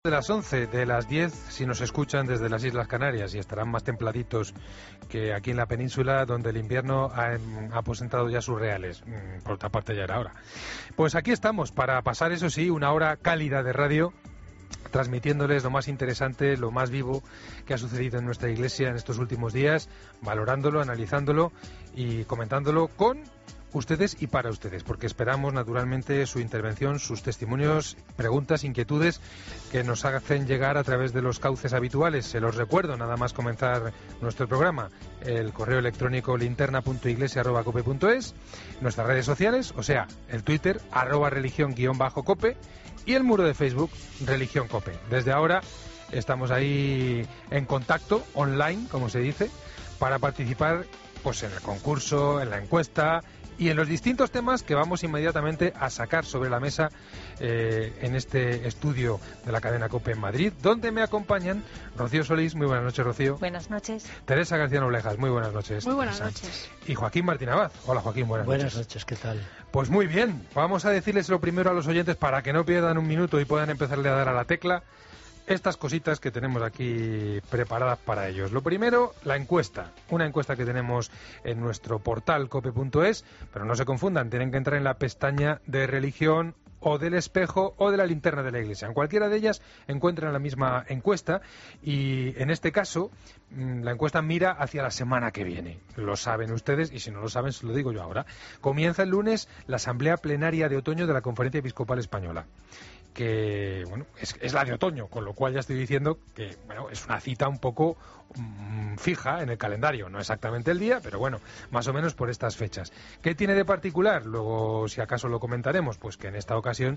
De las 11, de las 10 si nos escuchan desde las Islas Canarias, y estarán más templaditos que aquí en la península, donde el invierno ha aposentado ya sus reales. Por otra parte ya era hora. Pues aquí estamos para pasar, eso sí, una hora cálida de radio, transmitiéndoles lo más interesante, lo más vivo que ha sucedido en nuestra iglesia en estos últimos días, valorándolo, analizándolo y comentándolo con ustedes y para ustedes, porque esperamos naturalmente su intervención, sus testimonios, preguntas, inquietudes que nos hacen llegar a través de los cauces habituales. Se los recuerdo, nada más comenzar nuestro programa, el correo electrónico linterna.iglesia@cope.es, nuestras redes sociales, o sea, el Twitter, @religión_cope, y el muro de Facebook, Religión Cope. Desde ahora estamos ahí en contacto, online, como se dice, para participar pues en el concurso, en la encuesta y en los distintos temas que vamos inmediatamente a sacar sobre la mesa en este estudio de la cadena COPE en Madrid, donde me acompañan Rocío Solís. Muy buenas noches, Rocío. Buenas noches. Teresa García Noblejas. Muy buenas noches. Muy buenas noches. Y Joaquín Martín Abad. Hola, Joaquín, buenas noches. Buenas noches, ¿qué tal? Pues muy bien, vamos a decirles lo primero a los oyentes para que no pierdan un minuto y puedan empezarle a dar a la tecla estas cositas que tenemos aquí preparadas para ellos. Lo primero, la encuesta. Una encuesta que tenemos en nuestro portal cope.es, pero no se confundan, tienen que entrar en la pestaña de religión o del espejo o de la linterna de la iglesia. En cualquiera de ellas encuentran la misma encuesta y en este caso la encuesta mira hacia la semana que viene. Lo saben ustedes y si no lo saben se lo digo yo ahora. Comienza el lunes la asamblea plenaria de otoño de la Conferencia Episcopal Española, que bueno, es la de otoño, con lo cual ya estoy diciendo que bueno, es una cita un poco fija en el calendario, no exactamente el día, pero bueno, más o menos por estas fechas. ¿Qué tiene de particular? Luego, si acaso lo comentaremos, pues que en esta ocasión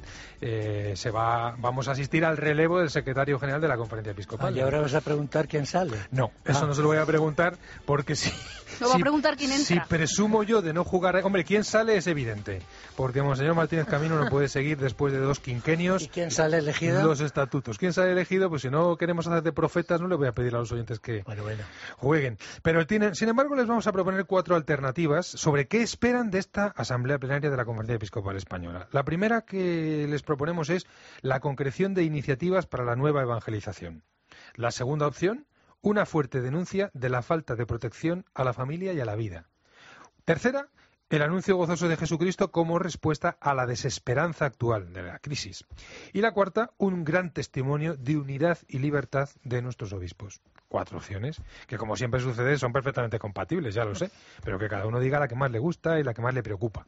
vamos a asistir al relevo del secretario general de la Conferencia Episcopal. ¿Y ahora vas a preguntar quién sale? No, eso no se lo voy a preguntar, porque si... No va a preguntar quién entra. Si presumo yo de no jugar... Hombre, quién sale es evidente, porque Monseñor Martínez Camino no puede seguir después de 2 quinquenios. ¿Y quién sale elegido? Los estatutos. ¿Quién sale elegido? Pues si no queremos hacer de profetas, no le voy a pedir a los oyentes que jueguen. Pero sin embargo, les vamos a proponer 4 alternativas sobre qué esperan de esta Asamblea Plenaria de la Conferencia Episcopal Española. La primera que les proponemos es la concreción de iniciativas para la nueva evangelización. La segunda opción, una fuerte denuncia de la falta de protección a la familia y a la vida. Tercera, el anuncio gozoso de Jesucristo como respuesta a la desesperanza actual de la crisis. Y la cuarta, un gran testimonio de unidad y libertad de nuestros obispos. 4 opciones, que como siempre sucede son perfectamente compatibles, ya lo sé, pero que cada uno diga la que más le gusta y la que más le preocupa.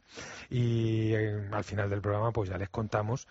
Y al final del programa pues ya les contamos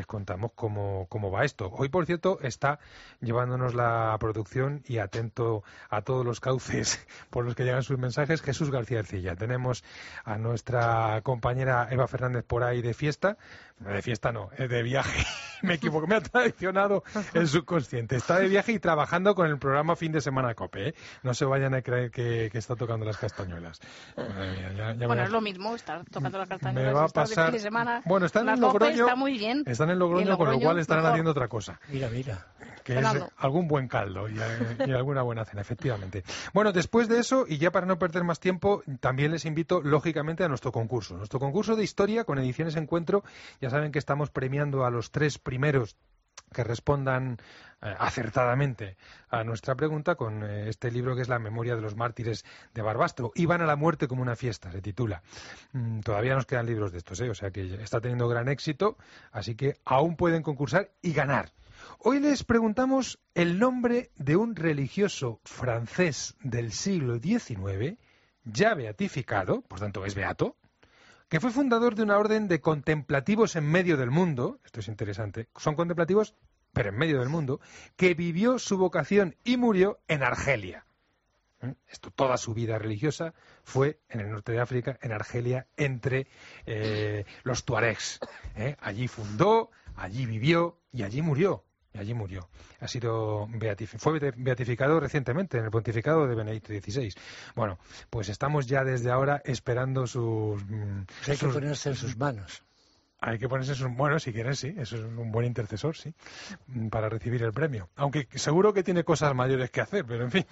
cómo va esto. Hoy, por cierto, está llevándonos la producción y atento a todos los cauces por los que llegan sus mensajes, Jesús García Ercilla. Tenemos a nuestra compañera Eva Fernández por ahí de fiesta. De fiesta no, de viaje. Me equivoco, me ha traicionado el subconsciente. Está de viaje y trabajando con el programa Fin de Semana COPE, ¿eh? No se vayan a creer que está tocando las castañuelas. Bueno, es lo mismo, estar tocando las castañuelas. Me va a pasar... De fin de semana. Bueno, están en Logroño. Está muy bien. Están en Logroño, con lo cual estarán mejor haciendo otra cosa. Mira. Que es algún buen caldo y alguna buena cena, efectivamente. Bueno, después de eso, y ya para no perder más tiempo, también les invito, lógicamente, a nuestro concurso. Nuestro concurso de historia con Ediciones Encuentro. Ya saben que estamos premiando a los 3 primeros que respondan acertadamente a nuestra pregunta con este libro que es La memoria de los mártires de Barbastro. Iban a la muerte como una fiesta, se titula. Todavía nos quedan libros de estos, o sea que está teniendo gran éxito, así que aún pueden concursar y ganar. Hoy les preguntamos el nombre de un religioso francés del siglo XIX, ya beatificado, por tanto es beato, que fue fundador de una orden de contemplativos en medio del mundo. Esto es interesante, son contemplativos pero en medio del mundo, que vivió su vocación y murió en Argelia. Esto, toda su vida religiosa fue en el norte de África, en Argelia, entre los tuaregs. Allí fundó, allí vivió y allí murió. Ha sido fue beatificado recientemente en el pontificado de Benedicto XVI. Bueno, pues estamos ya desde ahora esperando Hay que ponerse en sus manos. Hay que ponerse bueno, si quieren, sí, eso es un buen intercesor, sí, para recibir el premio. Aunque seguro que tiene cosas mayores que hacer, pero en fin,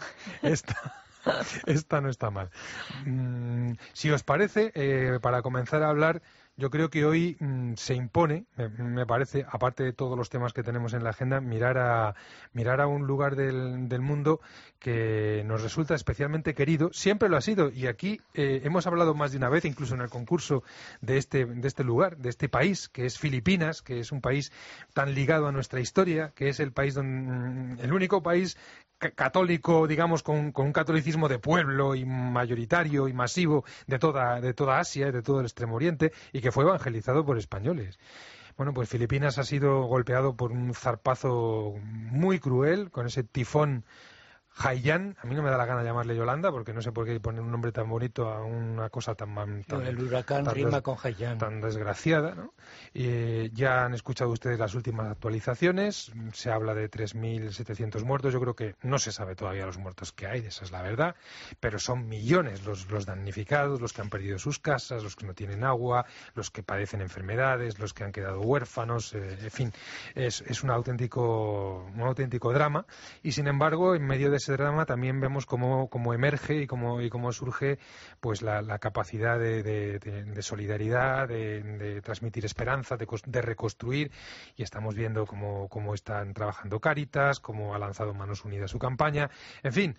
esta no está mal. Si os parece, para comenzar a hablar, Yo creo que hoy se impone, me parece, aparte de todos los temas que tenemos en la agenda, mirar a un lugar del mundo que nos resulta especialmente querido. Siempre lo ha sido, y aquí hemos hablado más de una vez, incluso en el concurso de este lugar, de este país, que es Filipinas, que es un país tan ligado a nuestra historia, que es el único país católico, digamos, con un catolicismo de pueblo y mayoritario y masivo de toda Asia y de todo el Extremo Oriente, y que fue evangelizado por españoles. Bueno, pues Filipinas ha sido golpeado por un zarpazo muy cruel, con ese tifón Haiyan. A mí no me da la gana llamarle Yolanda, porque no sé por qué poner un nombre tan bonito a una cosa el huracán rima con Haiyan. Tan desgraciada, ¿no? Ya han escuchado ustedes las últimas actualizaciones. Se habla de 3.700 muertos. Yo creo que no se sabe todavía los muertos que hay, esa es la verdad, pero son millones los damnificados, los que han perdido sus casas, los que no tienen agua, los que padecen enfermedades, los que han quedado huérfanos, en fin, es un auténtico drama. Y sin embargo, en medio de ese drama también vemos cómo emerge y cómo surge pues la capacidad de solidaridad, de transmitir esperanza, de reconstruir, y estamos viendo cómo están trabajando Cáritas, cómo ha lanzado Manos Unidas su campaña. En fin,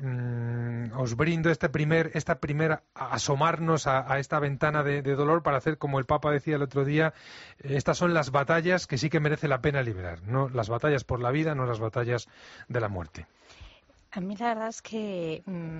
os brindo esta primera asomarnos a esta ventana de dolor para hacer, como el Papa decía el otro día, estas son las batallas que sí que merece la pena librar, no las batallas por la vida, no las batallas de la muerte. A mí la verdad es que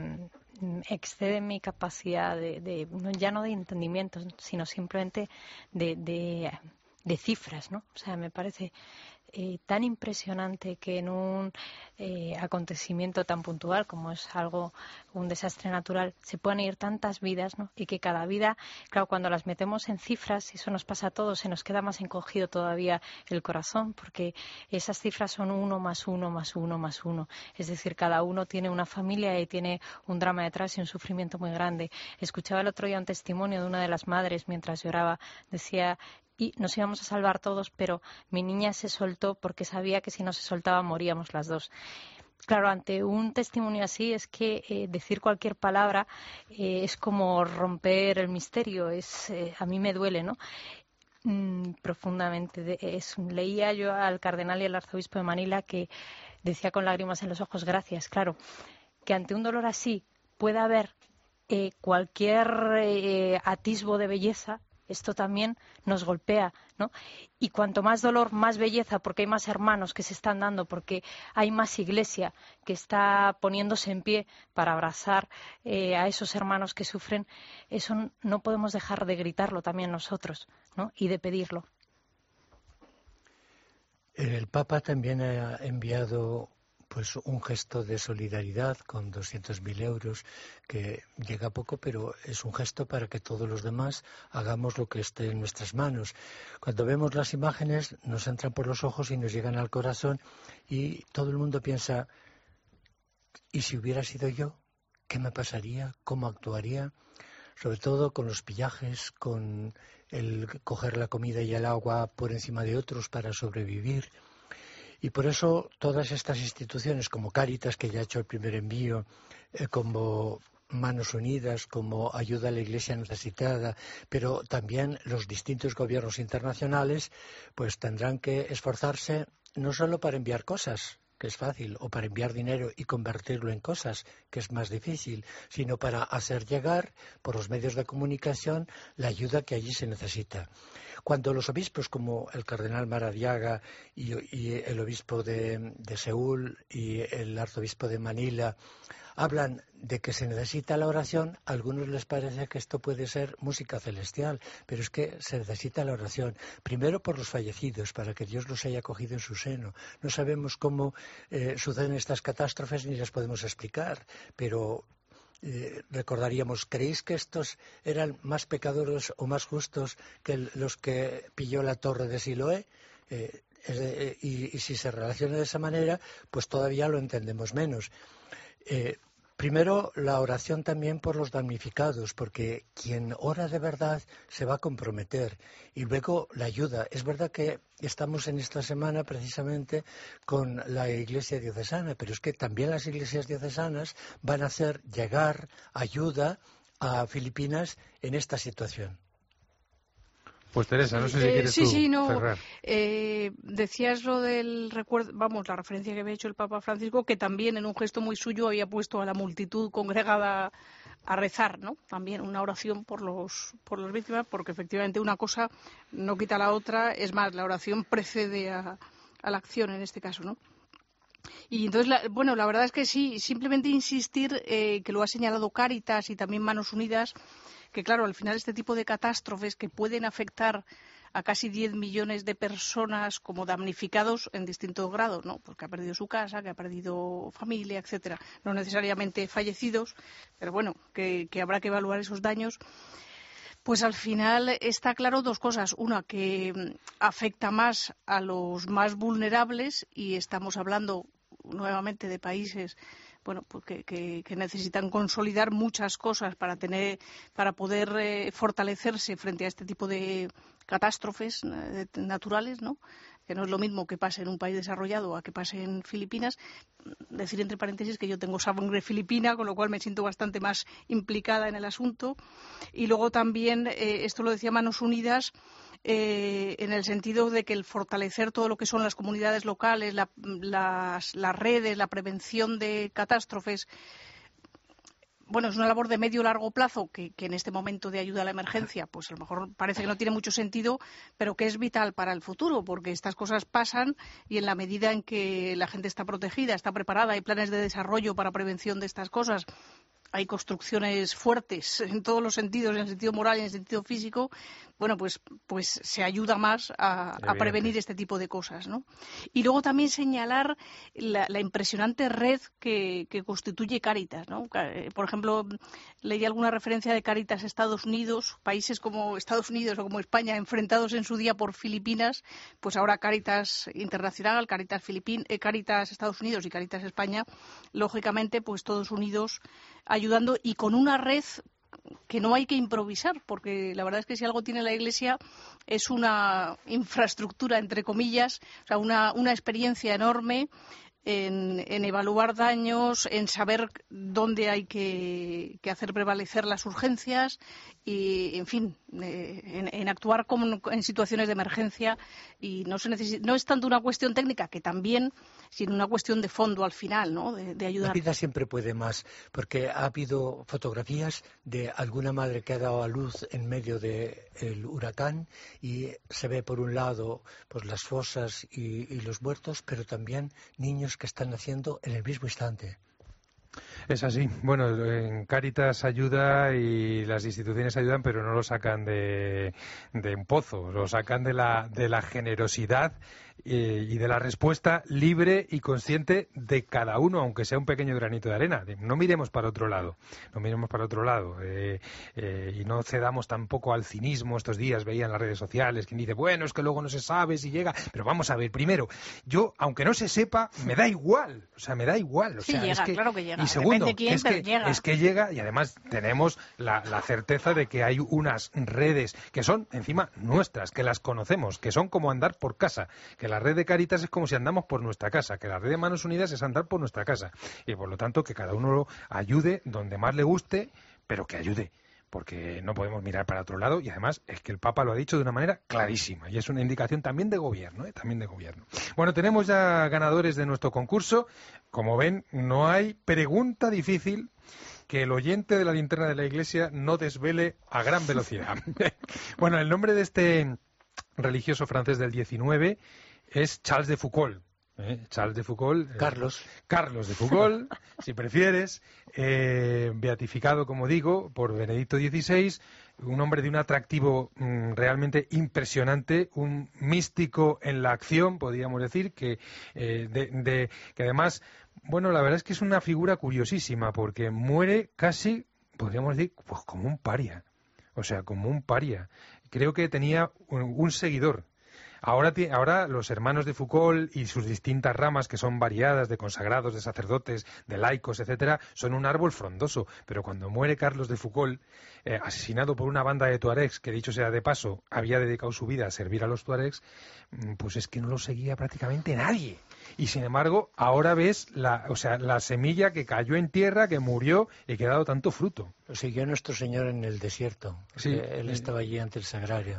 excede mi capacidad ya no de entendimiento, sino simplemente de cifras, ¿no? O sea, me parece tan impresionante que en un acontecimiento tan puntual como es un desastre natural, se puedan ir tantas vidas, ¿no? Y que cada vida, claro, cuando las metemos en cifras, y eso nos pasa a todos, se nos queda más encogido todavía el corazón, porque esas cifras son 1 más 1 más 1 más 1. Es decir, cada uno tiene una familia y tiene un drama detrás y un sufrimiento muy grande. Escuchaba el otro día un testimonio de una de las madres mientras lloraba. Decía: y nos íbamos a salvar todos, pero mi niña se soltó porque sabía que si no se soltaba moríamos las dos. Claro, ante un testimonio así es que decir cualquier palabra es como romper el misterio. A mí me duele, ¿no? Profundamente. Leía yo al cardenal y al arzobispo de Manila que decía con lágrimas en los ojos: gracias. Claro, que ante un dolor así pueda haber cualquier atisbo de belleza. Esto también nos golpea, ¿no? Y cuanto más dolor, más belleza, porque hay más hermanos que se están dando, porque hay más iglesia que está poniéndose en pie para abrazar a esos hermanos que sufren. Eso no podemos dejar de gritarlo también nosotros, ¿no? Y de pedirlo. El Papa también ha enviado pues un gesto de solidaridad con 200.000 euros, que llega poco, pero es un gesto para que todos los demás hagamos lo que esté en nuestras manos. Cuando vemos las imágenes nos entran por los ojos y nos llegan al corazón, y todo el mundo piensa: ¿y si hubiera sido yo? ¿Qué me pasaría? ¿Cómo actuaría? Sobre todo con los pillajes, con el coger la comida y el agua por encima de otros para sobrevivir. Y por eso todas estas instituciones como Cáritas, que ya ha hecho el primer envío, como Manos Unidas, como Ayuda a la Iglesia Necesitada, pero también los distintos gobiernos internacionales, pues tendrán que esforzarse no solo para enviar cosas, que es fácil, o para enviar dinero y convertirlo en cosas, que es más difícil, sino para hacer llegar por los medios de comunicación la ayuda que allí se necesita. Cuando los obispos como el cardenal Maradiaga y el obispo de Seúl y el arzobispo de Manila hablan de que se necesita la oración, a algunos les parece que esto puede ser música celestial, pero es que se necesita la oración, primero por los fallecidos, para que Dios los haya cogido en su seno. No sabemos cómo suceden estas catástrofes ni las podemos explicar, pero recordaríamos: ¿creéis que estos eran más pecadores o más justos que los que pilló la torre de Siloé? Y si se relaciona de esa manera, pues todavía lo entendemos menos. Primero, la oración también por los damnificados, porque quien ora de verdad se va a comprometer. Y luego la ayuda. Es verdad que estamos en esta semana precisamente con la Iglesia diocesana, pero es que también las iglesias diocesanas van a hacer llegar ayuda a Filipinas en esta situación. Pues Teresa, no sé si quieres tú cerrar. Decías lo del recuerdo, la referencia que había hecho el Papa Francisco, que también en un gesto muy suyo había puesto a la multitud congregada a rezar, ¿no? También una oración por las víctimas, porque efectivamente una cosa no quita la otra, es más, la oración precede a la acción en este caso, ¿no? Y entonces, la verdad es que sí, simplemente insistir, que lo ha señalado Cáritas y también Manos Unidas, que claro, al final este tipo de catástrofes que pueden afectar a casi 10 millones de personas como damnificados en distintos grados, ¿no? Porque ha perdido su casa, que ha perdido familia, etcétera, no necesariamente fallecidos, pero bueno, que habrá que evaluar esos daños. Pues al final está claro dos cosas. Una, que afecta más a los más vulnerables, y estamos hablando nuevamente de países pues que necesitan consolidar muchas cosas para poder fortalecerse frente a este tipo de catástrofes naturales, ¿no? Que no es lo mismo que pase en un país desarrollado a que pase en Filipinas. Decir entre paréntesis que yo tengo sangre filipina, con lo cual me siento bastante más implicada en el asunto. Y luego también, esto lo decía Manos Unidas, en el sentido de que el fortalecer todo lo que son las comunidades locales, las redes, la prevención de catástrofes, es una labor de medio y largo plazo que en este momento de ayuda a la emergencia, pues a lo mejor parece que no tiene mucho sentido, pero que es vital para el futuro, porque estas cosas pasan y en la medida en que la gente está protegida, está preparada, hay planes de desarrollo para prevención de estas cosas, hay construcciones fuertes en todos los sentidos, en el sentido moral y en el sentido físico, pues se ayuda más a prevenir este tipo de cosas, ¿no? Y luego también señalar la impresionante red que constituye Cáritas, ¿no? Por ejemplo, leí alguna referencia de Cáritas Estados Unidos, países como Estados Unidos o como España enfrentados en su día por Filipinas, pues ahora Cáritas Internacional, Cáritas Estados Unidos y Cáritas España, lógicamente, pues todos unidos ayudando y con una red que no hay que improvisar, porque la verdad es que si algo tiene la Iglesia es una infraestructura, entre comillas, o sea, una experiencia enorme en evaluar daños, en saber dónde hay que hacer prevalecer las urgencias y, en fin, en actuar como en situaciones de emergencia. Y no es tanto una cuestión técnica, que también, sino una cuestión de fondo al final, ¿no? De ayudar. La vida siempre puede más, porque ha habido fotografías de alguna madre que ha dado a luz en medio del huracán y se ve por un lado pues las fosas y los muertos, pero también niños que están naciendo en el mismo instante. Es así. Bueno, en Cáritas ayuda y las instituciones ayudan, pero no lo sacan de un pozo, lo sacan de la generosidad y de la respuesta libre y consciente de cada uno, aunque sea un pequeño granito de arena. No miremos para otro lado, y no cedamos tampoco al cinismo. Estos días veía en las redes sociales quien dice, bueno, es que luego no se sabe si llega, pero vamos a ver, primero, yo, aunque no se sepa, me da igual, Sí, llega, claro que llega. Y segundo, quién, es que llega, y además tenemos la certeza de que hay unas redes que son encima nuestras, que las conocemos, que son como andar por casa, que la red de Cáritas es como si andamos por nuestra casa, que la red de Manos Unidas es andar por nuestra casa, y por lo tanto que cada uno ayude donde más le guste, pero que ayude, porque no podemos mirar para otro lado, y además es que el Papa lo ha dicho de una manera clarísima, y es una indicación también de gobierno, también de gobierno. Bueno, tenemos ya ganadores de nuestro concurso. Como ven, no hay pregunta difícil que el oyente de la linterna de la Iglesia no desvele a gran velocidad. Bueno, el nombre de este religioso francés del 19 es Charles de Foucauld. Charles de Foucauld. Carlos de Foucauld, si prefieres, beatificado, como digo, por Benedicto XVI, un hombre de un atractivo realmente impresionante, un místico en la acción, podríamos decir, que además, bueno, la verdad es que es una figura curiosísima, porque muere casi, podríamos decir, pues como un paria. O sea, como un paria. Creo que tenía un seguidor. Ahora los hermanos de Foucauld y sus distintas ramas, que son variadas, de consagrados, de sacerdotes, de laicos, etcétera, son un árbol frondoso. Pero cuando muere Carlos de Foucauld, asesinado por una banda de tuaregs, que dicho sea de paso, había dedicado su vida a servir a los tuaregs, pues es que no lo seguía prácticamente nadie. Y sin embargo, ahora ves la semilla que cayó en tierra, que murió y que ha dado tanto fruto. Lo siguió nuestro Señor en el desierto. Sí, él estaba allí ante el sagrario.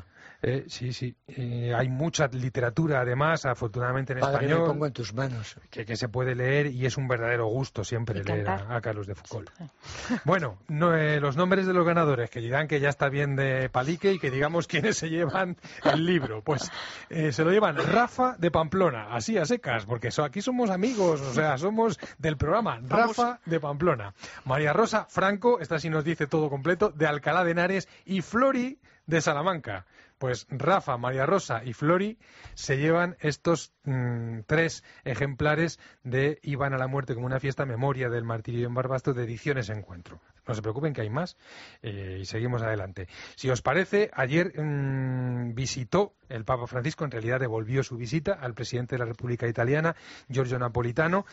Sí. Hay mucha literatura, además, afortunadamente en Padre, español. me pongo en tus manos. Que se puede leer y es un verdadero gusto siempre leer a Carlos de Foucault. Bueno, los nombres de los ganadores, que dirán que ya está bien de palique y que digamos quiénes se llevan el libro. Pues se lo llevan Rafa de Pamplona, así a secas, porque aquí somos amigos, o sea, somos del programa. Rafa de Pamplona. María Rosa Franco, esta sí nos dice todo completo, de Alcalá de Henares, y Flori de Salamanca. Pues Rafa, María Rosa y Flori se llevan estos 3 ejemplares de Iban a la muerte como una fiesta, memoria del martirio en Barbastro, de Ediciones Encuentro. No se preocupen que hay más y seguimos adelante. Si os parece, ayer visitó el Papa Francisco, en realidad devolvió su visita al presidente de la República Italiana, Giorgio Napolitano,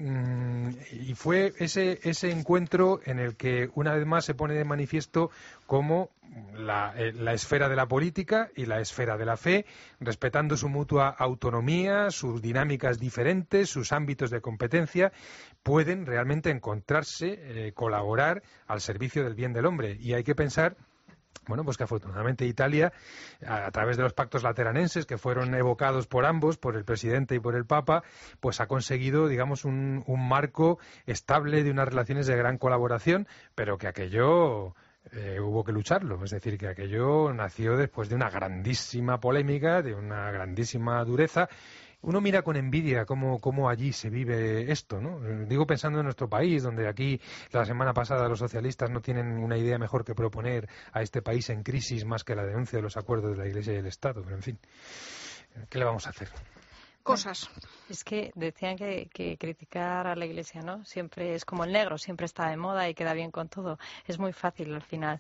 y fue ese encuentro en el que una vez más se pone de manifiesto cómo la esfera de la política y la esfera de la fe, respetando su mutua autonomía, sus dinámicas diferentes, sus ámbitos de competencia, pueden realmente encontrarse, colaborar al servicio del bien del hombre. Y hay que pensar, bueno, pues que afortunadamente Italia, a través de los pactos lateranenses que fueron evocados por ambos, por el presidente y por el Papa, pues ha conseguido, digamos, un marco estable de unas relaciones de gran colaboración, pero que aquello hubo que lucharlo. Es decir, que aquello nació después de una grandísima polémica, de una grandísima dureza. Uno mira con envidia cómo allí se vive esto, ¿no? Digo pensando en nuestro país, donde aquí la semana pasada los socialistas no tienen una idea mejor que proponer a este país en crisis más que la denuncia de los acuerdos de la Iglesia y el Estado. Pero en fin, ¿qué le vamos a hacer? Cosas. Es que decían que criticar a la Iglesia, ¿no? Siempre es como el negro, siempre está de moda y queda bien con todo. Es muy fácil al final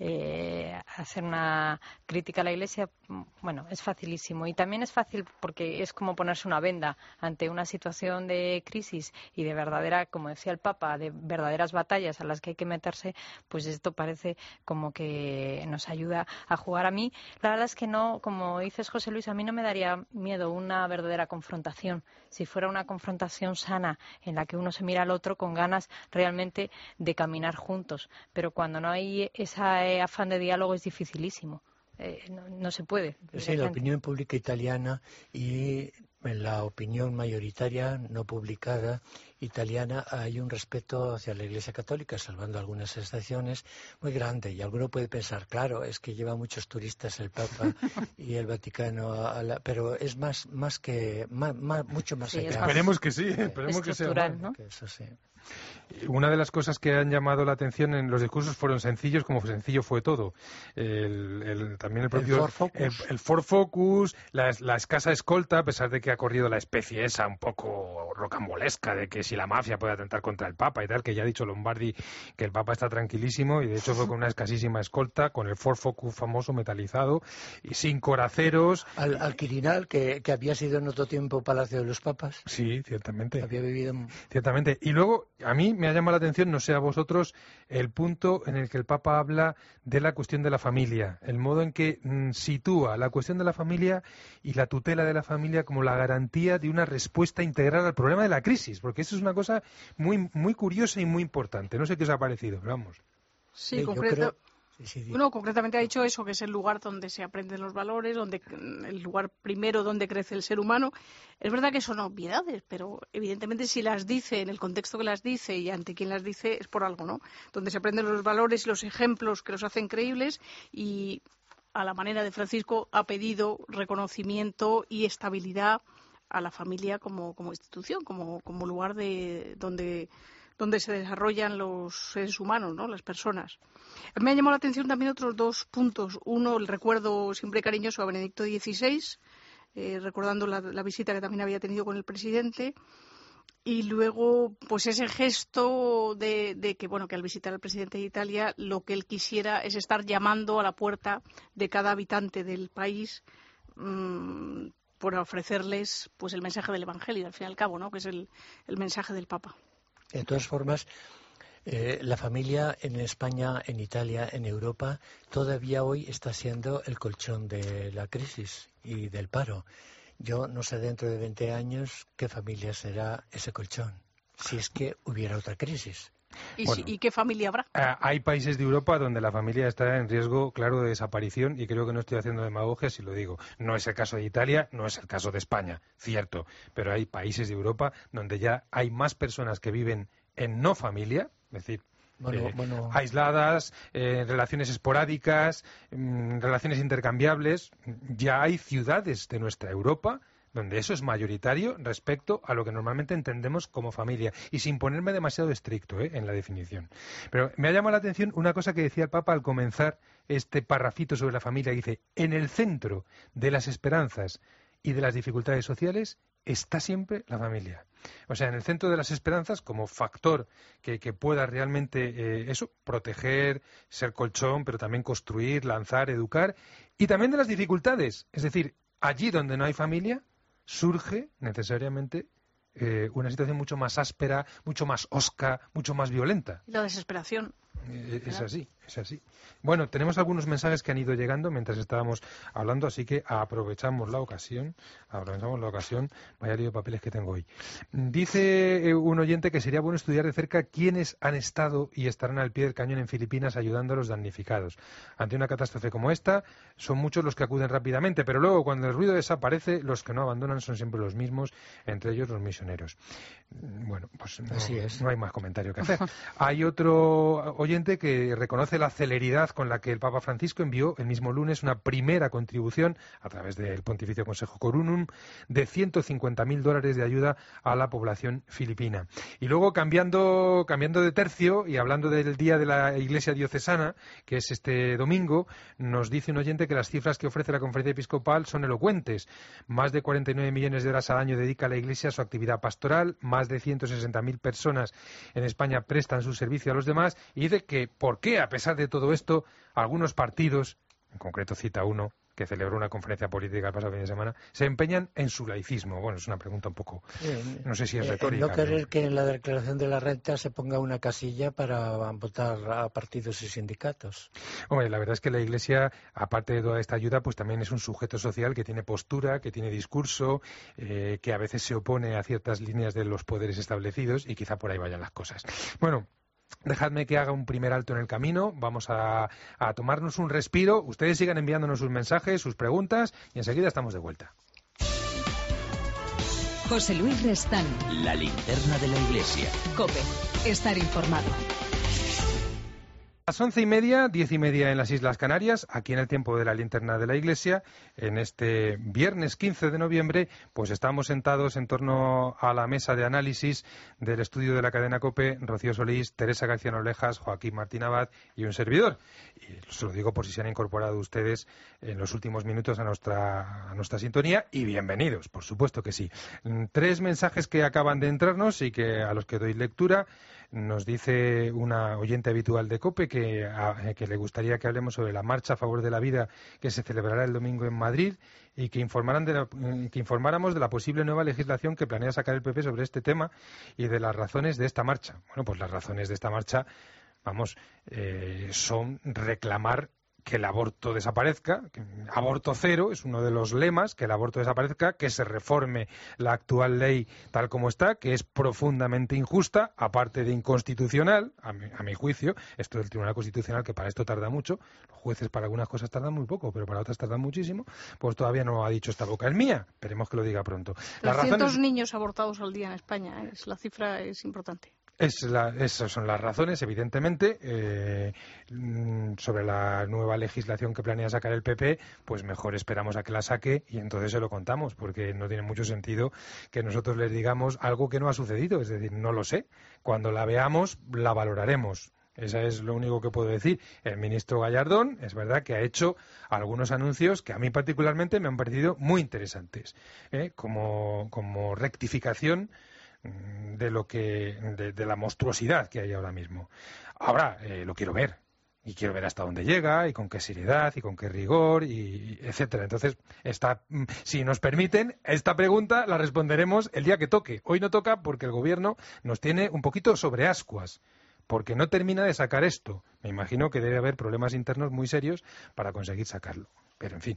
hacer una crítica a la Iglesia. Bueno, es facilísimo. Y también es fácil porque es como ponerse una venda ante una situación de crisis y de verdadera, como decía el Papa, de verdaderas batallas a las que hay que meterse. Pues esto parece como que nos ayuda a jugar. A mí, la verdad es que no, como dices, José Luis, a mí no me daría miedo una verdadera confrontación. Si fuera una confrontación sana en la que uno se mira al otro con ganas realmente de caminar juntos. Pero cuando no hay ese afán de diálogo es dificilísimo. No se puede. Sí, la opinión pública italiana y en la opinión mayoritaria no publicada italiana hay un respeto hacia la Iglesia Católica, salvando algunas excepciones, muy grande. Y alguno puede pensar, claro, es que lleva muchos turistas el Papa y el Vaticano, pero es mucho más allá. Esperemos que sí, esperemos que sea más. ¿No? Que eso sí. Una de las cosas que han llamado la atención en los discursos fueron sencillos, como sencillo fue todo. También el propio el Ford Focus, la escasa escolta, a pesar de que ha corrido la especie esa un poco rocambolesca de que si la mafia puede atentar contra el Papa y tal, que ya ha dicho Lombardi que el Papa está tranquilísimo, y de hecho fue con una escasísima escolta, con el Ford Focus famoso metalizado y sin coraceros. Al Quirinal, que había sido en otro tiempo Palacio de los Papas. Sí, ciertamente. Había vivido. Ciertamente. Y luego, a mí me ha llamado la atención, no sé a vosotros, el punto en el que el Papa habla de la cuestión de la familia, el modo en que sitúa la cuestión de la familia y la tutela de la familia como la garantía de una respuesta integral al problema de la crisis, porque eso es una cosa muy, muy curiosa y muy importante. No sé qué os ha parecido, pero vamos. Sí, concretamente ha dicho eso, que es el lugar donde se aprenden los valores, el lugar primero donde crece el ser humano. Es verdad que son obviedades, pero evidentemente si las dice en el contexto que las dice y ante quien las dice es por algo, ¿no? Donde se aprenden los valores y los ejemplos que los hacen creíbles, y a la manera de Francisco ha pedido reconocimiento y estabilidad a la familia como institución, como lugar donde se desarrollan los seres humanos, ¿no? Las personas. Me ha llamado la atención también otros 2 puntos. Uno, el recuerdo siempre cariñoso a Benedicto XVI, recordando la visita que también había tenido con el presidente. Y luego, pues ese gesto de que, bueno, que al visitar al presidente de Italia, lo que él quisiera es estar llamando a la puerta de cada habitante del país por ofrecerles, pues, el mensaje del Evangelio, al fin y al cabo, ¿no? Que es el mensaje del Papa. De todas formas, la familia en España, en Italia, en Europa, todavía hoy está siendo el colchón de la crisis y del paro. Yo no sé dentro de 20 años qué familia será ese colchón, si es que hubiera otra crisis. ¿Y qué familia habrá? Hay países de Europa donde la familia está en riesgo claro de desaparición y creo que no estoy haciendo demagogia si lo digo. No es el caso de Italia, no es el caso de España, cierto, pero hay países de Europa donde ya hay más personas que viven en no familia, es decir, aisladas, relaciones esporádicas, relaciones intercambiables. Ya hay ciudades de nuestra Europa donde eso es mayoritario respecto a lo que normalmente entendemos como familia, y sin ponerme demasiado estricto en la definición. Pero me ha llamado la atención una cosa que decía el Papa al comenzar este parrafito sobre la familia. Dice: en el centro de las esperanzas y de las dificultades sociales está siempre la familia. O sea, en el centro de las esperanzas como factor que pueda realmente proteger, ser colchón, pero también construir, lanzar, educar, y también de las dificultades. Es decir, allí donde no hay familia surge necesariamente una situación mucho más áspera, mucho más hosca, mucho más violenta. La desesperación. Es así. Bueno, tenemos algunos mensajes que han ido llegando mientras estábamos hablando, así que aprovechamos la ocasión. Vaya lío de papeles que tengo hoy. Dice un oyente que sería bueno estudiar de cerca quiénes han estado y estarán al pie del cañón en Filipinas ayudando a los damnificados. Ante una catástrofe como esta, son muchos los que acuden rápidamente, pero luego, cuando el ruido desaparece, los que no abandonan son siempre los mismos, entre ellos los misioneros. Bueno, pues no hay más comentario que hacer. Hay otro oyente que reconoce la celeridad con la que el Papa Francisco envió el mismo lunes una primera contribución a través del Pontificio Consejo Corunum de $150.000 de ayuda a la población filipina. Y luego, cambiando de tercio y hablando del Día de la Iglesia Diocesana, que es este domingo, nos dice un oyente que las cifras que ofrece la Conferencia Episcopal son elocuentes. Más de 49 millones de horas al año dedica la Iglesia a su actividad pastoral, más de 160.000 personas en España prestan su servicio a los demás, y dice que ¿por qué, a pesar de todo esto, algunos partidos, en concreto cita uno que celebró una conferencia política el pasado fin de semana, se empeñan en su laicismo? Bueno, es una pregunta un poco, no sé si es retórica. No querer que en la declaración de la renta se ponga una casilla para votar a partidos y sindicatos. Hombre, la verdad es que la Iglesia, aparte de toda esta ayuda, pues también es un sujeto social que tiene postura, que tiene discurso, que a veces se opone a ciertas líneas de los poderes establecidos, y quizá por ahí vayan las cosas. Bueno, dejadme que haga un primer alto en el camino. Vamos a tomarnos un respiro. Ustedes sigan enviándonos sus mensajes, sus preguntas, y enseguida estamos de vuelta. José Luis Restán. La linterna de la Iglesia. COPE. Estar informado. A las 11:30, 10:30 en las Islas Canarias, aquí en el tiempo de la linterna de la Iglesia, en este viernes 15 de noviembre, pues estamos sentados en torno a la mesa de análisis del estudio de la cadena COPE, Rocío Solís, Teresa García Noblejas, Joaquín Martín Abad y un servidor. Y se lo digo por si se han incorporado ustedes en los últimos minutos a nuestra sintonía, y bienvenidos, por supuesto que sí. 3 mensajes que acaban de entrarnos y a los que doy lectura. Nos dice una oyente habitual de COPE que le gustaría que hablemos sobre la marcha a favor de la vida que se celebrará el domingo en Madrid, y que informáramos de la posible nueva legislación que planea sacar el PP sobre este tema y de las razones de esta marcha. Bueno, pues las razones de esta marcha, son reclamar que el aborto desaparezca, aborto cero es uno de los lemas, que el aborto desaparezca, que se reforme la actual ley tal como está, que es profundamente injusta, aparte de inconstitucional, a mi juicio. Esto del Tribunal Constitucional, que para esto tarda mucho, los jueces para algunas cosas tardan muy poco, pero para otras tardan muchísimo, pues todavía no ha dicho esta boca es mía, esperemos que lo diga pronto. 300 niños abortados al día en España, la cifra es importante. Esas son las razones, evidentemente. Sobre la nueva legislación que planea sacar el PP, pues mejor esperamos a que la saque y entonces se lo contamos, porque no tiene mucho sentido que nosotros les digamos algo que no ha sucedido. Es decir, no lo sé. Cuando la veamos, la valoraremos. Esa es lo único que puedo decir. El ministro Gallardón, es verdad que ha hecho algunos anuncios que a mí particularmente me han parecido muy interesantes, como rectificación de la monstruosidad que hay ahora mismo. Ahora lo quiero ver, y quiero ver hasta dónde llega, y con qué seriedad, y con qué rigor, y etcétera. Entonces, si nos permiten, esta pregunta la responderemos el día que toque. Hoy no toca porque el gobierno nos tiene un poquito sobre ascuas, porque no termina de sacar esto. Me imagino que debe haber problemas internos muy serios para conseguir sacarlo. Pero, en fin,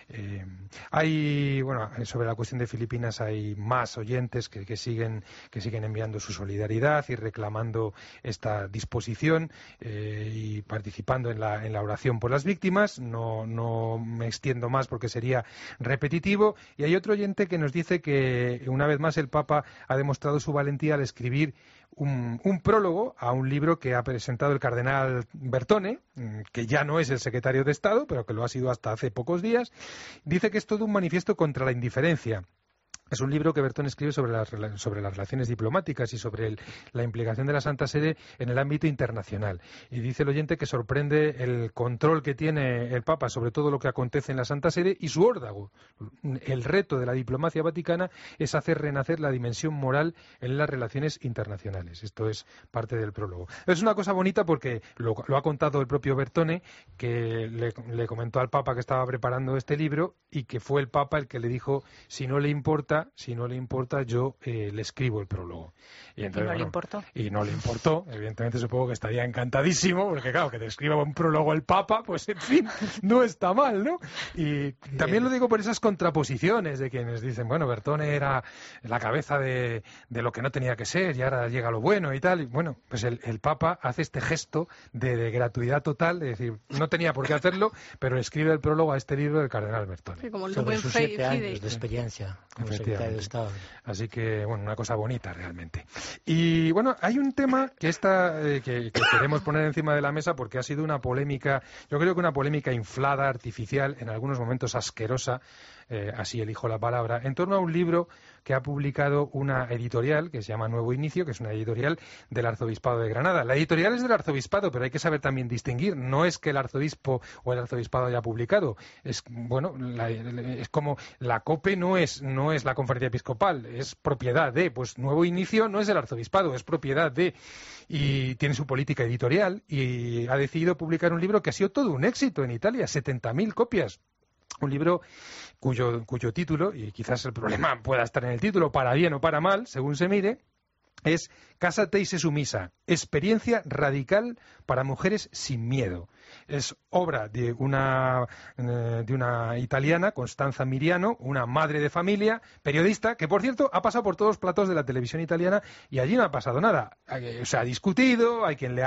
sobre la cuestión de Filipinas hay más oyentes que siguen enviando su solidaridad y reclamando esta disposición y participando en la oración por las víctimas. No me extiendo más porque sería repetitivo. Y hay otro oyente que nos dice que, una vez más, el Papa ha demostrado su valentía al escribir un prólogo a un libro que ha presentado el cardenal Bertone, que ya no es el secretario de Estado, pero que lo ha sido hasta hace pocos días. Dice que es todo un manifiesto contra la indiferencia. Es un libro que Bertone escribe sobre las relaciones diplomáticas y sobre la implicación de la Santa Sede en el ámbito internacional. Y dice el oyente que sorprende el control que tiene el Papa sobre todo lo que acontece en la Santa Sede y su órdago. El reto de la diplomacia vaticana es hacer renacer la dimensión moral en las relaciones internacionales. Esto es parte del prólogo. Es una cosa bonita porque lo ha contado el propio Bertone, que le comentó al Papa que estaba preparando este libro y que fue el Papa el que le dijo, si no le importa, yo le escribo el prólogo. Y entonces, ¿no le importó? Y no le importó. Evidentemente supongo que estaría encantadísimo, porque claro, que te escriba un prólogo el Papa, pues en fin, no está mal, ¿no? Y también lo digo por esas contraposiciones de quienes dicen, bueno, Bertone era la cabeza de lo que no tenía que ser y ahora llega lo bueno y tal. Y bueno, pues el Papa hace este gesto de gratuidad total, es decir, no tenía por qué hacerlo, pero escribe el prólogo a este libro del cardenal Bertone. Sí, como el sobre sus 7 años de experiencia como secretario de Estado. Así que, bueno, una cosa bonita realmente. Y bueno, hay un tema que queremos poner encima de la mesa porque ha sido una polémica, yo creo que una polémica inflada, artificial, en algunos momentos asquerosa, así elijo la palabra, en torno a un libro que ha publicado una editorial que se llama Nuevo Inicio, que es una editorial del Arzobispado de Granada. La editorial es del Arzobispado, pero hay que saber también distinguir. No es que el arzobispo o el arzobispado haya publicado. Es como la COPE no es la Conferencia Episcopal, es propiedad de. Pues Nuevo Inicio no es del Arzobispado, es propiedad de. Y tiene su política editorial y ha decidido publicar un libro que ha sido todo un éxito en Italia, 70.000 copias. Un libro cuyo título, y quizás el problema pueda estar en el título, para bien o para mal, según se mire, es Cásate y sé sumisa, experiencia radical para mujeres sin miedo. Es obra de una italiana, Constanza Miriano, una madre de familia, periodista, que por cierto ha pasado por todos los platos de la televisión italiana y allí no ha pasado nada. Se ha discutido, hay quien le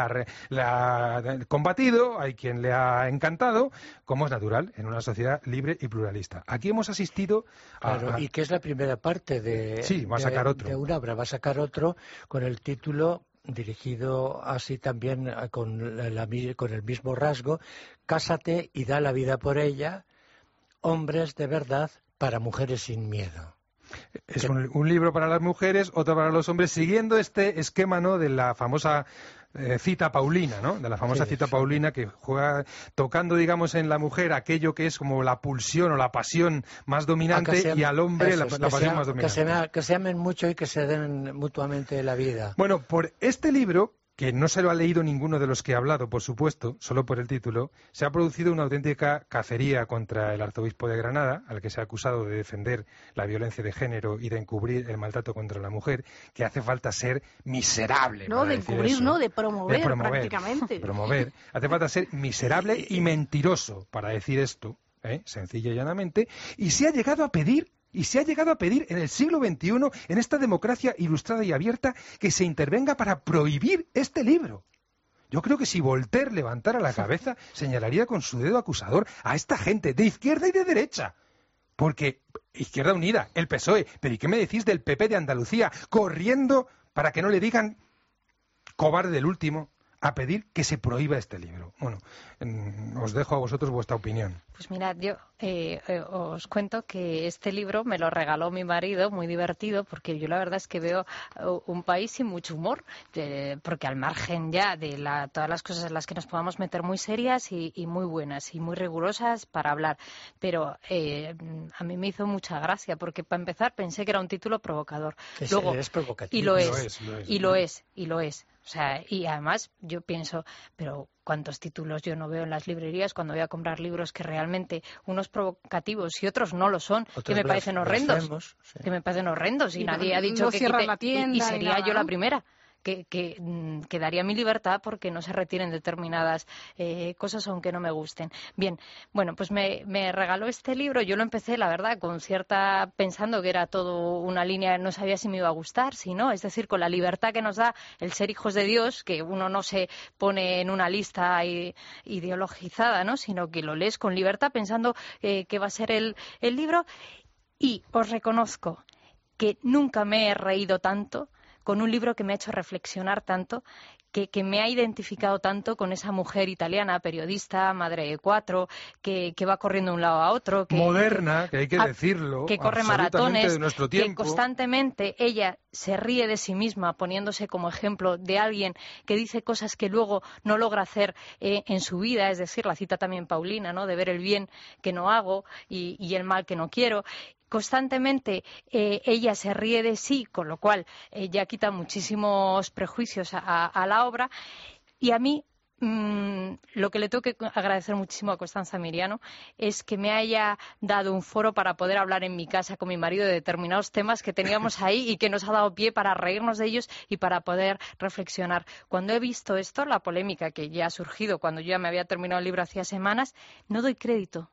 ha combatido, hay quien le ha encantado, como es natural en una sociedad libre y pluralista. Aquí hemos asistido a... Claro, y que es la primera parte de... Sí, va a sacar otro. De una obra, va a sacar otro con el título dirigido así también con el mismo rasgo, Cásate y da la vida por ella, hombres de verdad para mujeres sin miedo. Es un libro para las mujeres, otro para los hombres, siguiendo este esquema, ¿no?, de la famosa cita paulina, ¿no? De la famosa cita paulina que juega tocando, digamos, en la mujer aquello que es como la pulsión o la pasión más dominante y al hombre la pasión más dominante. Que se amen mucho y que se den mutuamente la vida. Bueno, por este libro, que no se lo ha leído ninguno de los que he hablado, por supuesto, solo por el título, se ha producido una auténtica cacería contra el arzobispo de Granada, al que se ha acusado de defender la violencia de género y de encubrir el maltrato contra la mujer, que hace falta ser miserable. No, de encubrir, eso. No, de promover prácticamente. Promover. Hace falta ser miserable y mentiroso para decir esto, sencilla y llanamente, y se ha llegado a pedir en el siglo XXI, en esta democracia ilustrada y abierta, que se intervenga para prohibir este libro. Yo creo que si Voltaire levantara la cabeza, señalaría con su dedo acusador a esta gente de izquierda y de derecha. Porque Izquierda Unida, el PSOE, pero ¿y qué me decís del PP de Andalucía, corriendo para que no le digan cobarde del último, a pedir que se prohíba este libro? Bueno, os dejo a vosotros vuestra opinión. Pues mirad, yo os cuento que este libro me lo regaló mi marido, muy divertido, porque yo la verdad es que veo un país sin mucho humor, porque al margen ya de todas las cosas en las que nos podamos meter muy serias y muy buenas y muy rigurosas para hablar, pero a mí me hizo mucha gracia, porque para empezar pensé que era un título provocador. Luego, es provocativo. Y lo es. O sea, y además yo pienso, pero ¿cuántos títulos yo no veo en las librerías cuando voy a comprar libros que realmente unos provocativos y otros no lo son, que me parecen horrendos? Sí. Que me parecen horrendos y nadie ha dicho no que cierran quite, la tienda y sería yo la primera que daría mi libertad porque no se retiren determinadas cosas aunque no me gusten. Bien, bueno, pues me regaló este libro. Yo lo empecé, la verdad, pensando que era todo una línea, no sabía si me iba a gustar, si no, es decir, con la libertad que nos da el ser hijos de Dios, que uno no se pone en una lista ideologizada, ¿no? Sino que lo lees con libertad pensando que va a ser el libro. Y os reconozco que nunca me he reído tanto con un libro que me ha hecho reflexionar tanto, que me ha identificado tanto con esa mujer italiana, periodista, madre de 4, que va corriendo de un lado a otro. Moderna, que hay que decirlo, que corre maratones, de nuestro tiempo. Que constantemente ella se ríe de sí misma, poniéndose como ejemplo de alguien que dice cosas que luego no logra hacer en su vida, es decir, la cita también Paulina, ¿no?, de ver el bien que no hago y el mal que no quiero. Constantemente ella se ríe de sí, con lo cual ya quita muchísimos prejuicios a la obra. Y a mí lo que le tengo que agradecer muchísimo a Costanza Miriano es que me haya dado un foro para poder hablar en mi casa con mi marido de determinados temas que teníamos ahí y que nos ha dado pie para reírnos de ellos y para poder reflexionar. Cuando he visto esto, la polémica que ya ha surgido cuando yo ya me había terminado el libro hacía semanas, no doy crédito.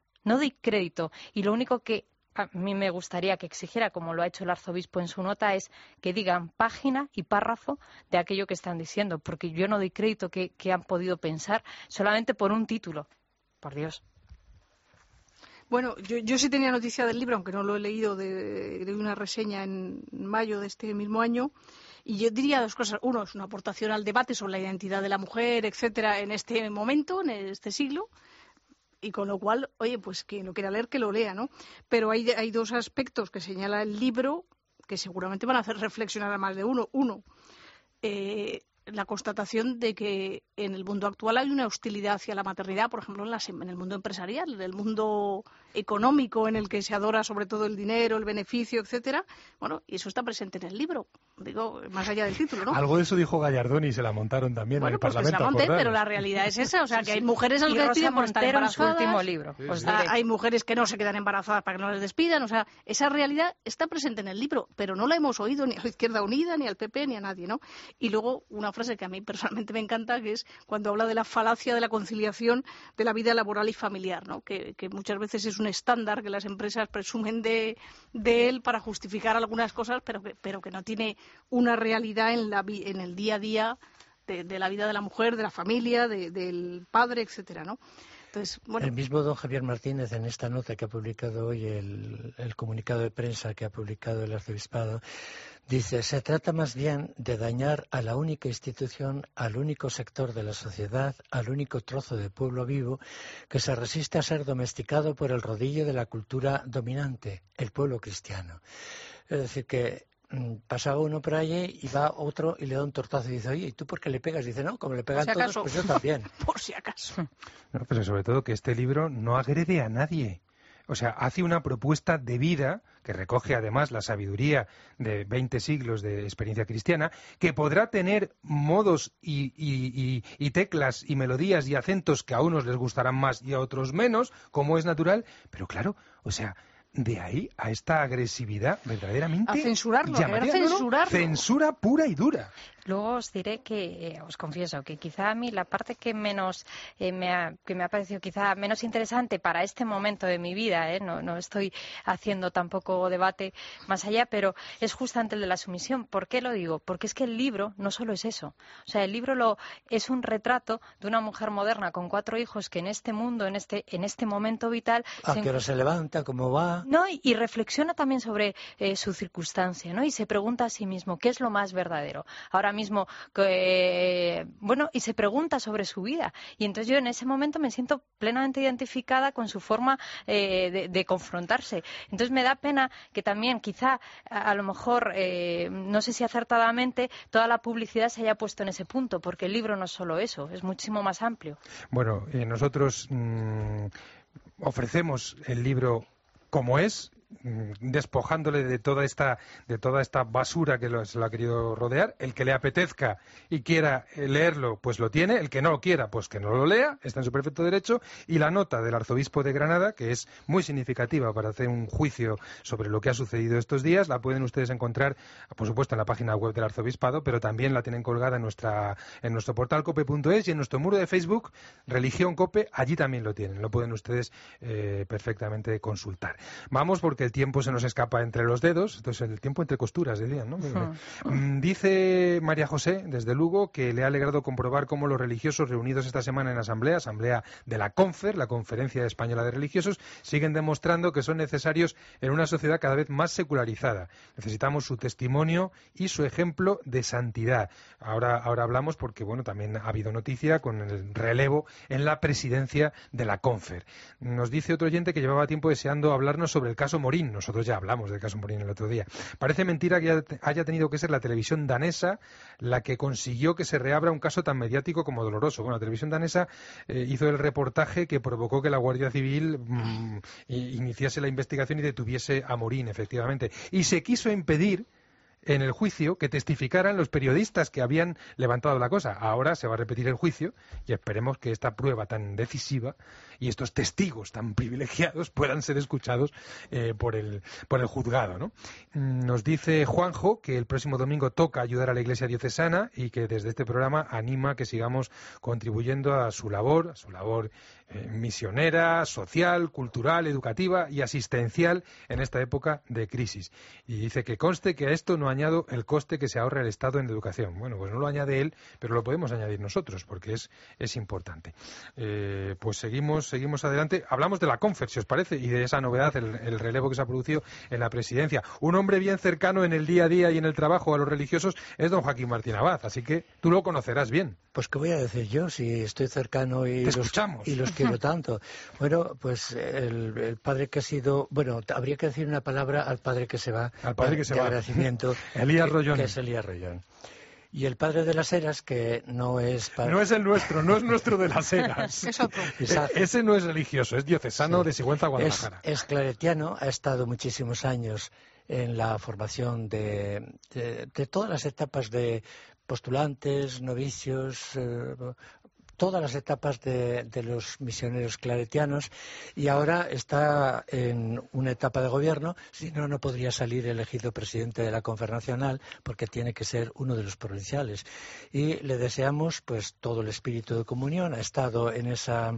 Y lo único que a mí me gustaría que exigiera, como lo ha hecho el arzobispo en su nota, es que digan página y párrafo de aquello que están diciendo, porque yo no doy crédito que han podido pensar solamente por un título. Por Dios. Bueno, yo sí tenía noticia del libro, aunque no lo he leído, de una reseña en mayo de este mismo año. Y yo diría dos cosas. Uno, es una aportación al debate sobre la identidad de la mujer, etcétera, en este momento, en este siglo. Y con lo cual, oye, pues quien lo quiera leer, que lo lea, ¿no? Pero hay dos aspectos que señala el libro que seguramente van a hacer reflexionar a más de uno. Uno, la constatación de que en el mundo actual hay una hostilidad hacia la maternidad, por ejemplo, en el mundo empresarial, en el mundo económico, en el que se adora sobre todo el dinero, el beneficio, etcétera. Bueno, y eso está presente en el libro, digo, más allá del título, ¿no? Algo de eso dijo Gallardón y se la montaron también en el Parlamento. Bueno, pues pero la realidad es esa, o sea, que hay mujeres a las que despiden por estar embarazadas. En su último libro, hay mujeres que no se quedan embarazadas para que no les despidan, o sea, esa realidad está presente en el libro, pero no la hemos oído ni a la Izquierda Unida, ni al PP, ni a nadie, ¿no? Y luego una frase que a mí personalmente me encanta, que es cuando habla de la falacia de la conciliación de la vida laboral y familiar, ¿no? Que muchas veces es un estándar que las empresas presumen de él para justificar algunas cosas, pero que no tiene una realidad en el día a día de la vida de la mujer, de la familia, del padre, etcétera, ¿no? Entonces, bueno. El mismo don Javier Martínez, en esta nota que ha publicado hoy, el comunicado de prensa que ha publicado el arzobispado, dice: se trata más bien de dañar a la única institución, al único sector de la sociedad, al único trozo de pueblo vivo que se resiste a ser domesticado por el rodillo de la cultura dominante, el pueblo cristiano. Es decir, que pasaba uno por allí y va otro y le da un tortazo y dice: oye, ¿y tú por qué le pegas? Y dice: no, como le pegan todos, pues yo también. Por si acaso. No, pero sobre todo que este libro no agrede a nadie. O sea, hace una propuesta de vida que recoge además la sabiduría de 20 siglos de experiencia cristiana, que podrá tener modos y teclas y melodías y acentos que a unos les gustarán más y a otros menos, como es natural, pero claro, o sea, de ahí a esta agresividad verdaderamente a censurarlo, censura pura y dura. Luego os diré que, os confieso, que quizá a mí la parte que menos me ha parecido quizá menos interesante para este momento de mi vida, no estoy haciendo tampoco debate más allá, pero es justamente el de la sumisión. ¿Por qué lo digo? Porque es que el libro no solo es eso. O sea, el libro es un retrato de una mujer moderna con 4 hijos que en este mundo, en este momento vital... ¿A qué hora se levanta? ¿Cómo va? No, y reflexiona también sobre su circunstancia, ¿no? Y se pregunta a sí mismo, ¿qué es lo más verdadero? Ahora mismo, y se pregunta sobre su vida. Y entonces yo en ese momento me siento plenamente identificada con su forma de confrontarse. Entonces me da pena que también, quizá, a lo mejor, no sé si acertadamente, toda la publicidad se haya puesto en ese punto, porque el libro no es solo eso, es muchísimo más amplio. Bueno, nosotros ofrecemos el libro como es, despojándole de toda esta basura que se lo ha querido rodear. El que le apetezca y quiera leerlo, pues lo tiene. El que no lo quiera, pues que no lo lea, está en su perfecto derecho. Y la nota del arzobispo de Granada, que es muy significativa para hacer un juicio sobre lo que ha sucedido estos días, la pueden ustedes encontrar, por supuesto, en la página web del arzobispado, pero también la tienen colgada en nuestro portal cope.es y en nuestro muro de Facebook, Religión Cope, allí también lo tienen, lo pueden ustedes perfectamente consultar. Vamos, porque el tiempo se nos escapa entre los dedos, esto es el tiempo entre costuras, decían, ¿no? Dice María José, desde Lugo, que le ha alegrado comprobar cómo los religiosos reunidos esta semana en asamblea de la CONFER, la Conferencia Española de Religiosos, siguen demostrando que son necesarios en una sociedad cada vez más secularizada. Necesitamos su testimonio y su ejemplo de santidad. Ahora hablamos porque, bueno, también ha habido noticia con el relevo en la presidencia de la CONFER. Nos dice otro oyente que llevaba tiempo deseando hablarnos sobre el caso Morín. Nosotros ya hablamos del caso Morín el otro día. Parece mentira que haya tenido que ser la televisión danesa la que consiguió que se reabra un caso tan mediático como doloroso. Bueno, la televisión danesa hizo el reportaje que provocó que la Guardia Civil iniciase la investigación y detuviese a Morín, efectivamente. Y se quiso impedir en el juicio que testificaran los periodistas que habían levantado la cosa. Ahora se va a repetir el juicio y esperemos que esta prueba tan decisiva y estos testigos tan privilegiados puedan ser escuchados por el juzgado, ¿no? Nos dice Juanjo que el próximo domingo toca ayudar a la Iglesia diocesana y que desde este programa anima a que sigamos contribuyendo a su labor misionera, social, cultural, educativa y asistencial en esta época de crisis. Y dice que conste que a esto no añado el coste que se ahorra el Estado en educación. Bueno, pues no lo añade él, pero lo podemos añadir nosotros, porque es importante. Pues seguimos adelante. Hablamos de la CONFER, si os parece, y de esa novedad, el relevo que se ha producido en la presidencia. Un hombre bien cercano en el día a día y en el trabajo a los religiosos es don Joaquín Martín Abad, así que tú lo conocerás bien. Pues qué voy a decir yo, si estoy cercano y los quiero tanto. Bueno, pues el padre que ha sido... Bueno, habría que decir una palabra al padre que se va. Al padre que se va. Agradecimiento. Elías Rollón. Que es Elías Rollón. Y el padre de las Heras, que no es... No es el nuestro, no es nuestro de las Heras. Es otro. Ese no es religioso, es diocesano de Sigüenza, Guadalajara. Es claretiano, ha estado muchísimos años en la formación de todas las etapas de postulantes, novicios, todas las etapas de los misioneros claretianos, y ahora está en una etapa de gobierno. Si no, no podría salir elegido presidente de la Conferencia Nacional, porque tiene que ser uno de los provinciales. Y le deseamos pues todo el espíritu de comunión. Ha estado en esa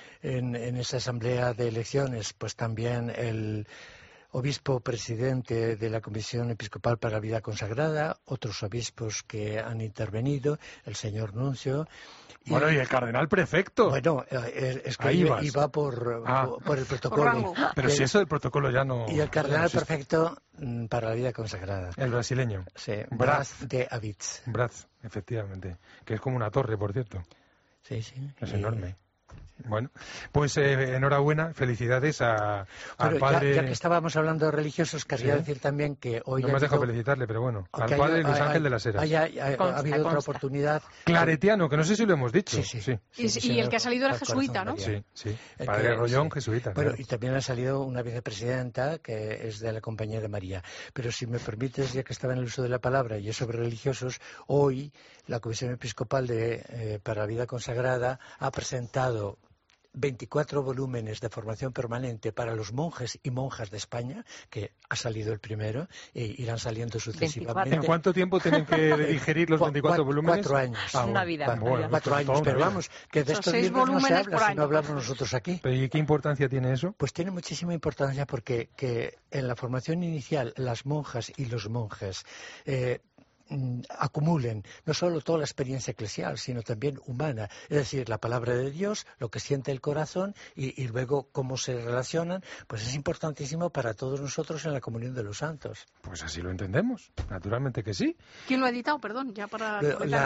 asamblea de elecciones pues también el obispo presidente de la Comisión Episcopal para la Vida Consagrada, otros obispos que han intervenido, el señor nuncio. Bueno, y el cardenal prefecto. Bueno, es que iba por el protocolo. Pero si eso del protocolo ya no... Y el cardenal prefecto para la Vida Consagrada. El brasileño. Sí, Braz de Avitz. Braz, efectivamente. Que es como una torre, por cierto. Sí. Es enorme. Bueno, pues enhorabuena, felicidades al padre... Ya que estábamos hablando de religiosos, querría decir también que hoy... No me has dejado felicitarle, pero bueno, al padre Luis Ángel de las Heras. Ha habido otra oportunidad... Claretiano, que no sé si lo hemos dicho. Sí. Y el que ha salido era jesuita, ¿no? Sí. Padre Rollón, jesuita. Bueno, y también ha salido una vicepresidenta que es de la Compañía de María. Pero si me permites, ya que estaba en el uso de la palabra y es sobre religiosos, hoy la Comisión Episcopal para la Vida Consagrada ha presentado 24 volúmenes de formación permanente para los monjes y monjas de España, que ha salido el primero, e irán saliendo sucesivamente. 24. ¿En cuánto tiempo tienen que digerir los 24 volúmenes? 4 años. Una vida. 4 años, pero vamos, que de estos libros no se habla si no hablamos nosotros aquí. ¿Y qué importancia tiene eso? Pues tiene muchísima importancia porque en la formación inicial las monjas y los monjes acumulen no solo toda la experiencia eclesial, sino también humana, es decir, la palabra de Dios, lo que siente el corazón y luego cómo se relacionan, pues es importantísimo para todos nosotros en la comunión de los santos. Pues así lo entendemos, naturalmente que sí. ¿Quién lo ha editado? Perdón, ya para...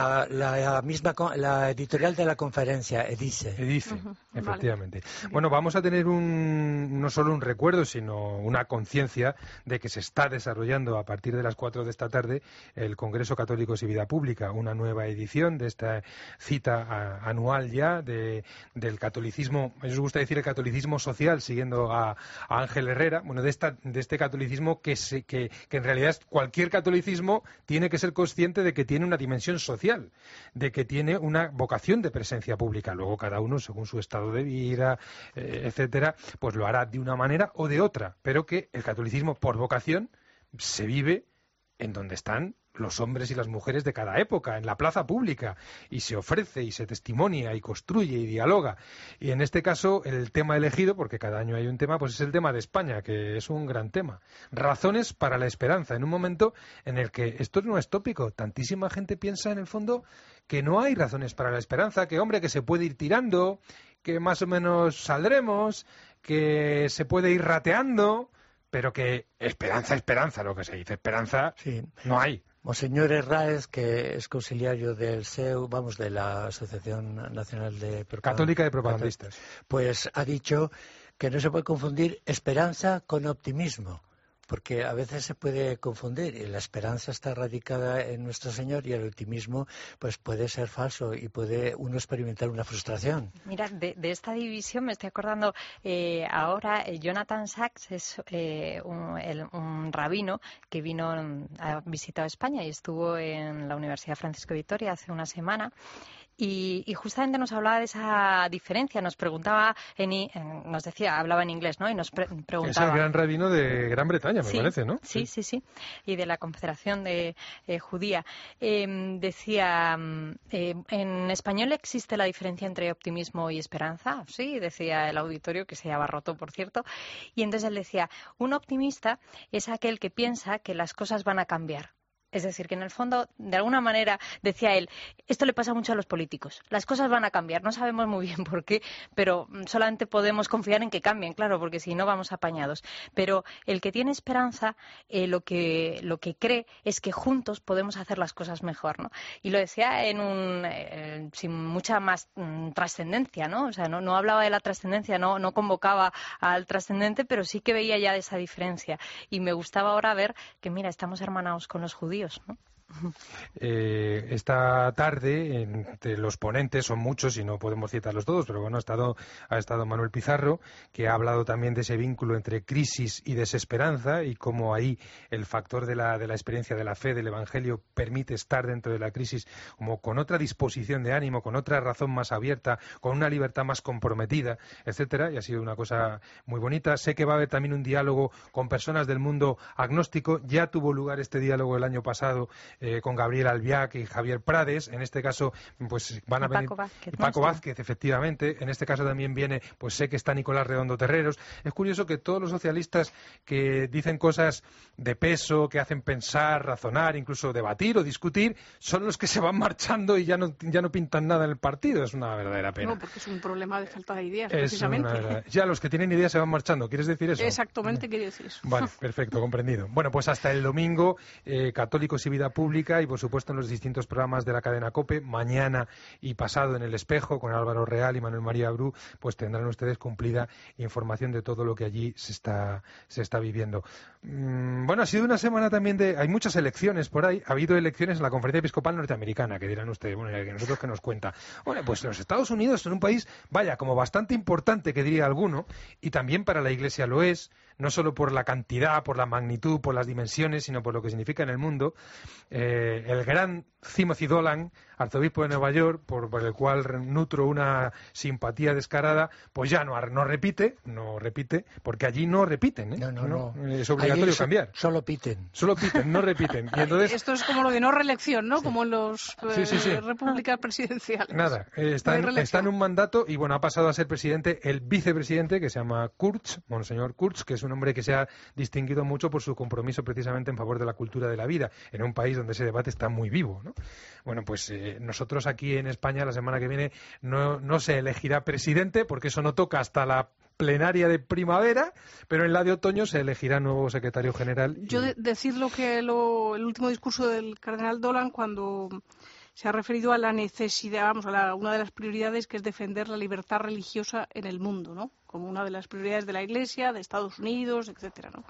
La editorial de la conferencia, Edice, efectivamente. Vale. Bueno, vamos a tener no solo un recuerdo, sino una conciencia de que se está desarrollando a partir de las 4 de esta tarde el Congreso Congreso Católicos y Vida Pública, una nueva edición de esta cita anual ya del catolicismo, a ellos gusta decir el catolicismo social, siguiendo a Ángel Herrera, bueno, de este catolicismo que en realidad es cualquier catolicismo tiene que ser consciente de que tiene una dimensión social, de que tiene una vocación de presencia pública. Luego cada uno, según su estado de vida, etcétera, pues lo hará de una manera o de otra, pero que el catolicismo por vocación se vive en donde están los hombres y las mujeres de cada época, en la plaza pública, y se ofrece y se testimonia y construye y dialoga. Y en este caso el tema elegido, porque cada año hay un tema, pues es el tema de España, que es un gran tema. Razones para la esperanza, en un momento en el que esto no es tópico, tantísima gente piensa en el fondo que no hay razones para la esperanza, que hombre, que se puede ir tirando, que más o menos saldremos, que se puede ir rateando, pero que esperanza, lo que se dice, esperanza, sí, no hay. Monseñor Herráez, que es conciliario del SEU, de la Asociación Nacional de Católica de Propagandistas, pues ha dicho que no se puede confundir esperanza con optimismo, porque a veces se puede confundir y la esperanza está radicada en nuestro Señor y el optimismo pues puede ser falso y puede uno experimentar una frustración. Mira, de esta división me estoy acordando ahora, Jonathan Sacks es un rabino que ha visitado España y estuvo en la Universidad Francisco de Vitoria hace una semana. Y justamente nos hablaba de esa diferencia, nos preguntaba, nos decía, hablaba en inglés, ¿no? Y nos preguntaba... Es el gran rabino de Gran Bretaña, me parece, ¿no? Sí, y de la Confederación Judía. Decía, ¿en español existe la diferencia entre optimismo y esperanza? Sí, decía el auditorio, que se abarrotó, por cierto. Y entonces él decía, un optimista es aquel que piensa que las cosas van a cambiar. Es decir, que en el fondo, de alguna manera, decía él, esto le pasa mucho a los políticos. Las cosas van a cambiar, no sabemos muy bien por qué, pero solamente podemos confiar en que cambien, claro, porque si no vamos apañados. Pero el que tiene esperanza, lo que cree es que juntos podemos hacer las cosas mejor, ¿no? Y lo decía sin mucha más trascendencia, ¿no? O sea, no hablaba de la trascendencia, no convocaba al trascendente, pero sí que veía ya esa diferencia. Y me gustaba ahora ver que, mira, estamos hermanados con los judíos, ¿no? Esta tarde, entre los ponentes, son muchos y no podemos citarlos todos, pero bueno, ha estado Manuel Pizarro, que ha hablado también de ese vínculo entre crisis y desesperanza y cómo ahí el factor de la experiencia de la fe, del Evangelio, permite estar dentro de la crisis como con otra disposición de ánimo, con otra razón más abierta, con una libertad más comprometida, etcétera, y ha sido una cosa muy bonita. Sé que va a haber también un diálogo con personas del mundo agnóstico. Ya tuvo lugar este diálogo el año pasado con Gabriel Albiac y Javier Prades. En este caso pues van a venir Paco Vázquez, efectivamente. En este caso también viene, pues sé que está Nicolás Redondo Terreros. Es curioso que todos los socialistas que dicen cosas de peso, que hacen pensar, razonar, incluso debatir o discutir, son los que se van marchando y ya no pintan nada en el partido. Es una verdadera pena. No, porque es un problema de falta de ideas, precisamente. Ya los que tienen ideas se van marchando. ¿Quieres decir eso? Exactamente, quería decir eso. Vale, perfecto, comprendido. Bueno, pues hasta el domingo, Católicos y Vida Pública, y por supuesto en los distintos programas de la cadena COPE, mañana y pasado en El Espejo con Álvaro Real y Manuel María Bru, pues tendrán ustedes cumplida información de todo lo que allí se está viviendo. Bueno, ha sido una semana también hay muchas elecciones por ahí. Ha habido elecciones en la Conferencia Episcopal Norteamericana, que dirán ustedes, bueno, ¿y nosotros qué nos cuenta? Bueno, pues los Estados Unidos son un país, vaya, como bastante importante, que diría alguno, y también para la Iglesia lo es, no solo por la cantidad, por la magnitud, por las dimensiones, sino por lo que significa en el mundo. El gran Timothy Dolan, arzobispo de Nueva York, por el cual nutro una simpatía descarada, pues ya no repite, porque allí no repiten, ¿eh? No. Es obligatorio cambiar. Solo piten, no repiten. Y entonces, esto es como lo de no reelección, ¿no? Sí. Como en los repúblicas presidenciales. Nada, está en un mandato y bueno, ha pasado a ser presidente el vicepresidente, que se llama Kurz, Monseñor Kurz, que es un hombre que se ha distinguido mucho por su compromiso precisamente en favor de la cultura de la vida, en un país donde ese debate está muy vivo, ¿no? Bueno, pues nosotros aquí en España la semana que viene no se elegirá presidente, porque eso no toca hasta la plenaria de primavera, pero en la de otoño se elegirá nuevo secretario general. Yo decirlo que el último discurso del cardenal Dolan, cuando se ha referido a la necesidad, una de las prioridades, que es defender la libertad religiosa en el mundo, ¿no? Como una de las prioridades de la Iglesia, de Estados Unidos, etcétera, ¿no?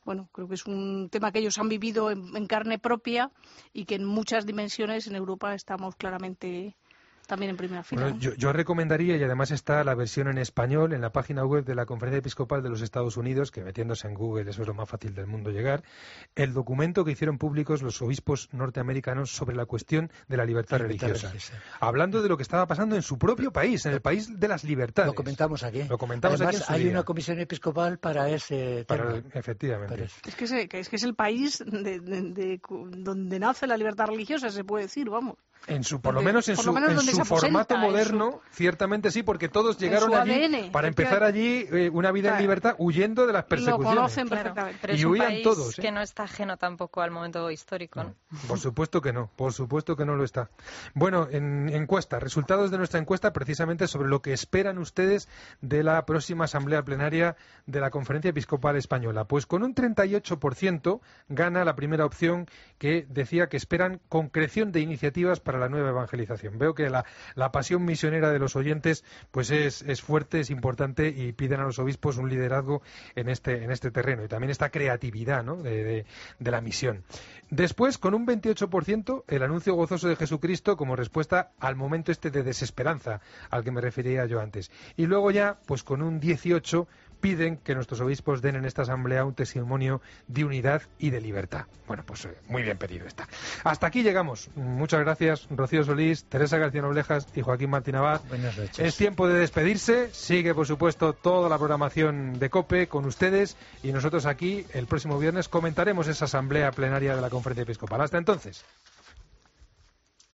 bueno, creo que es un tema que ellos han vivido en carne propia y que en muchas dimensiones en Europa estamos claramente también en primera fila. Bueno, yo recomendaría, y además está la versión en español en la página web de la Conferencia Episcopal de los Estados Unidos, que metiéndose en Google eso es lo más fácil del mundo llegar, el documento que hicieron públicos los obispos norteamericanos sobre la cuestión de la libertad religiosa, hablando de lo que estaba pasando en su propio país, en el país de las libertades. Lo comentamos aquí. Además, aquí hay una comisión episcopal para ese tema. Efectivamente. Es que es el país donde nace la libertad religiosa, se puede decir, vamos. Por lo menos en su formato moderno, ciertamente sí, porque todos llegaron allí ADN, para empezar allí una vida en libertad, huyendo de las persecuciones. Lo conocen perfectamente. Pero es un país todos, que no está ajeno tampoco al momento histórico, ¿no? Por supuesto que no lo está. Bueno, en encuesta, resultados de nuestra encuesta precisamente sobre lo que esperan ustedes de la próxima asamblea plenaria de la Conferencia Episcopal Española. Pues con un 38% gana la primera opción, que decía que esperan concreción de iniciativas para la nueva evangelización. Veo que la pasión misionera de los oyentes pues es fuerte, es importante, y piden a los obispos un liderazgo en este terreno, y también esta creatividad, ¿no?, de la misión. Después, con un 28%, el anuncio gozoso de Jesucristo como respuesta al momento de desesperanza al que me refería yo antes. Y luego ya, pues con un 18%, piden que nuestros obispos den en esta asamblea un testimonio de unidad y de libertad. Bueno, pues muy bien pedido está. Hasta aquí llegamos. Muchas gracias, Rocío Solís, Teresa García Noblejas y Joaquín Martín Abad. Buenas noches. Es tiempo de despedirse. Sigue, por supuesto, toda la programación de COPE con ustedes, y nosotros aquí el próximo viernes comentaremos esa asamblea plenaria de la Conferencia Episcopal. Hasta entonces.